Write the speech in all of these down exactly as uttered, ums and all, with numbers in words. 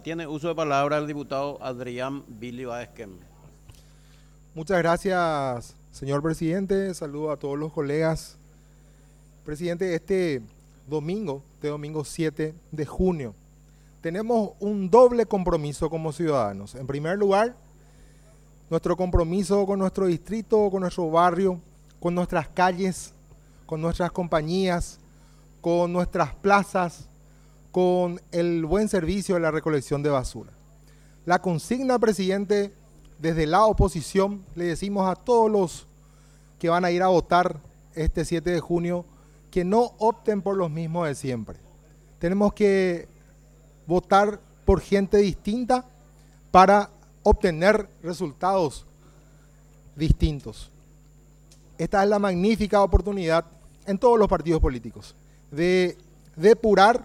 Tiene uso de palabra el diputado Adrián Billy Baezquem. Muchas gracias, señor presidente. Saludo a todos los colegas. Presidente, este domingo, este domingo siete de junio, tenemos un doble compromiso como ciudadanos. En primer lugar, nuestro compromiso con nuestro distrito, con nuestro barrio, con nuestras calles, con nuestras compañías, con nuestras plazas, con el buen servicio de la recolección de basura. La consigna, presidente, desde la oposición, le decimos a todos los que van a ir a votar este siete de junio que no opten por los mismos de siempre. Tenemos que votar por gente distinta para obtener resultados distintos. Esta es la magnífica oportunidad en todos los partidos políticos de depurar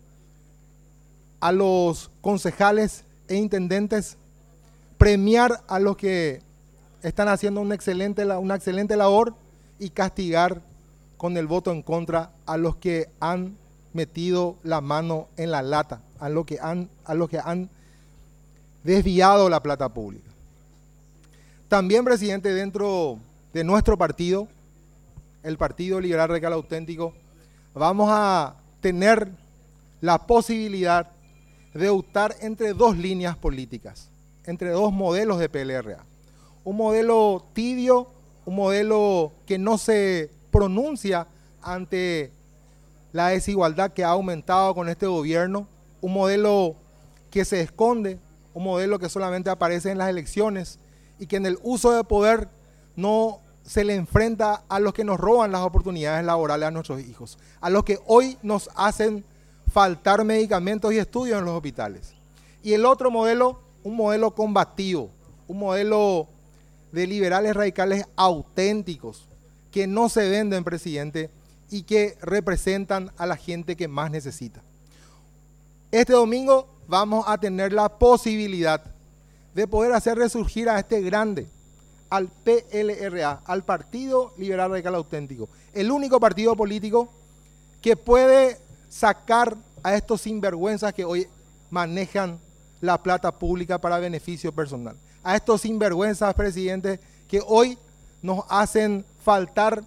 a los concejales e intendentes, premiar a los que están haciendo una excelente, una excelente labor y castigar con el voto en contra a los que han metido la mano en la lata, a los que han, a los que han desviado la plata pública. También, presidente, dentro de nuestro partido, el Partido Liberal Radical Auténtico, vamos a tener la posibilidad de optar entre dos líneas políticas, entre dos modelos de P L R A. Un modelo tibio, un modelo que no se pronuncia ante la desigualdad que ha aumentado con este gobierno, un modelo que se esconde, un modelo que solamente aparece en las elecciones y que en el uso de poder no se le enfrenta a los que nos roban las oportunidades laborales a nuestros hijos, a los que hoy nos hacen faltar medicamentos y estudios en los hospitales. Y el otro modelo, un modelo combativo, un modelo de liberales radicales auténticos, que no se venden, presidente, y que representan a la gente que más necesita. Este domingo vamos a tener la posibilidad de poder hacer resurgir a este grande, al P L R A, al Partido Liberal Radical Auténtico, el único partido político que puede sacar a estos sinvergüenzas que hoy manejan la plata pública para beneficio personal. A estos sinvergüenzas, presidente, que hoy nos hacen faltar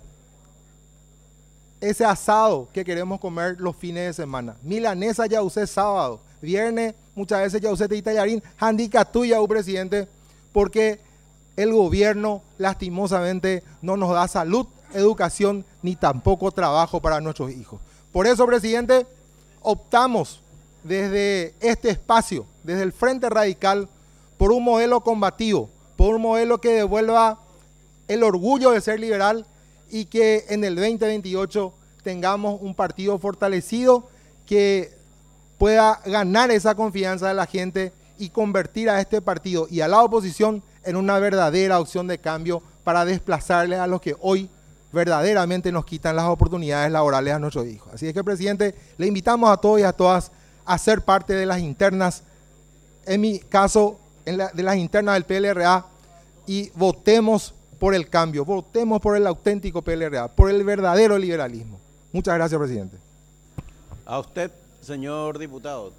ese asado que queremos comer los fines de semana. Milanesa ya usé sábado, viernes muchas veces ya usé tallarín, handicap tuya, presidente, porque el gobierno lastimosamente no nos da salud, educación ni tampoco trabajo para nuestros hijos. Por eso, presidente, optamos desde este espacio, desde el Frente Radical, por un modelo combativo, por un modelo que devuelva el orgullo de ser liberal y que en el veinte veintiocho tengamos un partido fortalecido que pueda ganar esa confianza de la gente y convertir a este partido y a la oposición en una verdadera opción de cambio para desplazarles a los que hoy verdaderamente nos quitan las oportunidades laborales a nuestros hijos. Así es que, presidente, le invitamos a todos y a todas a ser parte de las internas, en mi caso, en la, de las internas del P L R A, y votemos por el cambio, votemos por el auténtico P L R A, por el verdadero liberalismo. Muchas gracias, presidente. A usted, señor diputado.